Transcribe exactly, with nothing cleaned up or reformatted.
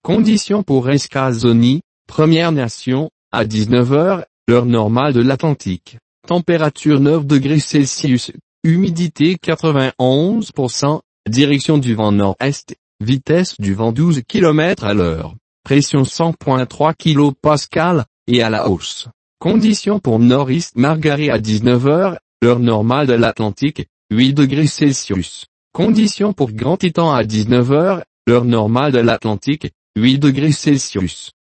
Conditions pour Escazoni, Première Nation, à dix-neuf heures, heure normale de l'Atlantique. Température neuf degrés Celsius, humidité quatre-vingt-onze pour cent, direction du vent nord-est, vitesse du vent douze kilomètres à l'heure, pression cent virgule trois kilopascales, et à la hausse. Conditions pour Nord-East Margaret à dix-neuf heures, heure normale de l'Atlantique, huit degrés Celsius. Conditions pour Grand Titan à dix-neuf heures, heure normale de l'Atlantique, huit degrés Celsius.